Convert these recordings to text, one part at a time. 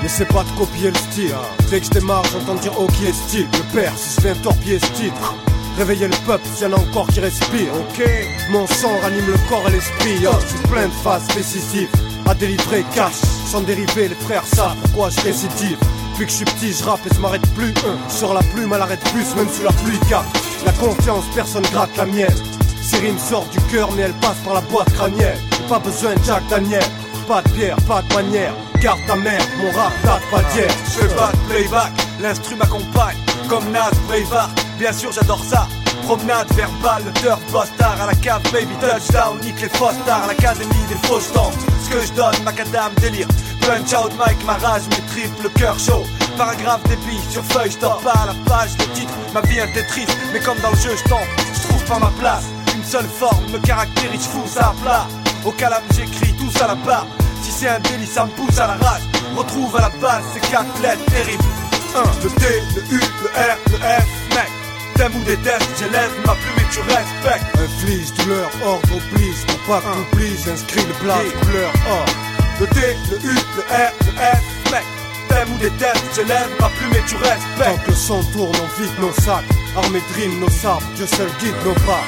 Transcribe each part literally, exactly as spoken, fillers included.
N'essaie pas de copier le style. Dès que je démarre, j'entends dire oh qui est style. Le père, si je viens torpiller ce titre. Réveiller le peuple, s'il y en a encore qui respire. Ok, mon sang ranime le corps et l'esprit. Yo, j'ai plein de phases décisives à délivrer cash. Sans dériver, les frères savent pourquoi je récidive. Depuis que je suis petit, je rappe et je m'arrête plus. Sur la plume, elle arrête plus, même sous la pluie. Car la confiance, personne gratte la mienne. Ces rimes sortent du cœur, mais elles passent par la boîte crânienne. Pas besoin de Jack Daniel, pas de pierre, pas de manière. Garde ta mère, mon rap date pas d'hier. Je fais pas de playback, l'instru m'accompagne. Comme Nas, Braveheart, bien sûr j'adore ça. Promenade verbale, le turf, bastard. À la cave, baby, touchdown, nique les fausses stars. À l'académie des fausses temps. Ce que je donne, macadam, délire. Punch out, Mike, ma rage, mes triples, le cœur chaud. Paragraphe débit, sur feuille, je pas à la page, le titre. Ma vie un Tetris, mais comme dans le jeu, je tombe. Je trouve pas ma place, une seule forme me caractérise, je fous ça à plat. Au calame, j'écris tous à la barre. Si c'est un délit, ça me pousse à la rage. Retrouve à la base ces quatre lettres terribles. un, le T, le U, le R, le F, mec. T'aimes ou détestes, j'élève ma plume et tu respectes. Inflige, douleur, ordre, oblige. Pour pas que t'oublies, j'inscris le plat, couleur, or. Le T, le U, le R, le F, mec. T'aimes ou détestes, j'élève ma plume et tu respectes. Tant que le son tourne, on vide nos sacs. Armés de rimes, nos sabres, Dieu seul guide nos pas.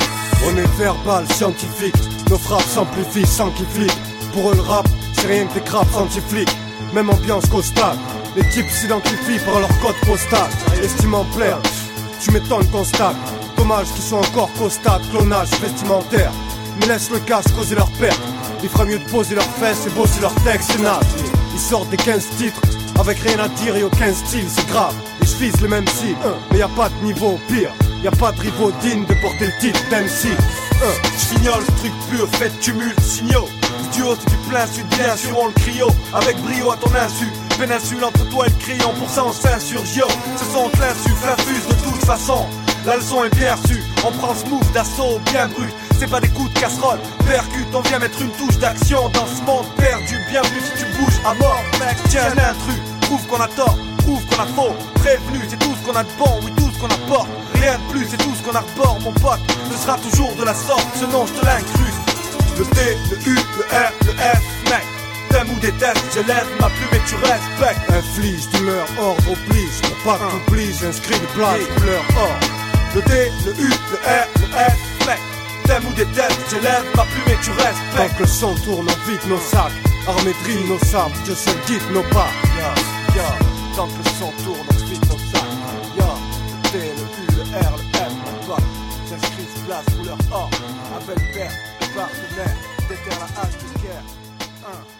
On est verbal, scientifique. Nos frappes s'amplifient sans qu'ils fliquent. Pour eux le rap, c'est rien que des crapes anti-flics. Même ambiance costale. Les types s'identifient par leur code postal. Estimant plaire, tu m'étonnes qu'on stagne. Dommage qu'ils soient encore costades, clonage vestimentaire. Mais laisse le cash causer leur perte. Il fera mieux de poser leurs fesses et bosser leurs textes, c'est naze. Ils sortent des quinze titres, avec rien à dire et aucun style, c'est grave. Et je vise le même style, mais y a pas de niveau pire. Y a pas de rivaux dignes de porter le titre d'M C. Je fignole ce truc pur, fait de tumulte, signaux. Du duo c'est du plein sud, bien sûr on le crio. Avec brio à ton insu, péninsule entre toi et le crayon. Pour ça on s'insurge, yo. Ce son l'insuffle, infuse de toute façon. La leçon est bien reçue, on prend ce move d'assaut bien brut. C'est pas des coups de casserole, percute, on vient mettre une touche d'action dans ce monde perdu. Bienvenue si tu bouges à mort, mec, tiens l'intrus. Prouve qu'on a tort, prouve qu'on a faux. Prévenu, c'est tout ce qu'on a de bon, oui tout ce qu'on apporte. Rien de plus, c'est tout ce qu'on arbore, mon pote. Ce sera toujours de la sorte, ce nom je te l'incruste. Le T, le U, le R, le F, mec. T'aimes ou détestes, j'élève ma plume et tu respectes. Inflige, douleur, ordre, oblige. Pour pas que t'oublies, j'inscris le plat, couleur, or. Le D, le U, le R, le F, mec. T'aimes ou détestes, j'élève ma plume et tu respectes. Tant que le son tourne, on vide nos sacs. Armés de rimes, nos sabres, Dieu seul guide nos pas. Ya, ya, tant que le son tourne, on vide nos sacs. Ya, le D, le U, le R, le F, mon pote. J'inscris ce place couleur or. Avec père, partenaire, déterre la hache de guerre. Un.